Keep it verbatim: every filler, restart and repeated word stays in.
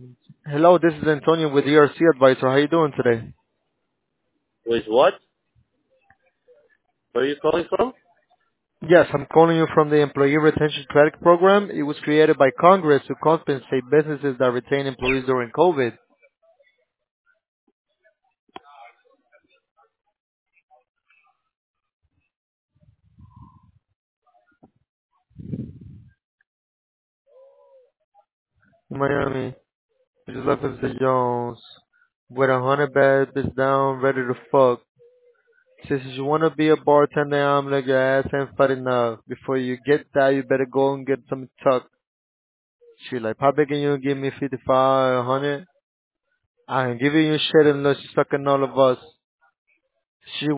Hello, this is Antonio with E R C Advisor. How you doing today? With what? Where are you calling from? Yes, I'm calling you from the Employee Retention Credit Program. It was created by Congress to compensate businesses that retain employees during COVID. In Miami, I just left Mister Jones with a hundred bad bitch down, ready to fuck. Says if you wanna be a bartender, I'm like your ass ain't fat enough. Before you get that, you better go and get some tuck. She like, how big can you give me fifty-five, a hundred? I ain't giving you shit unless you're sucking all of us. She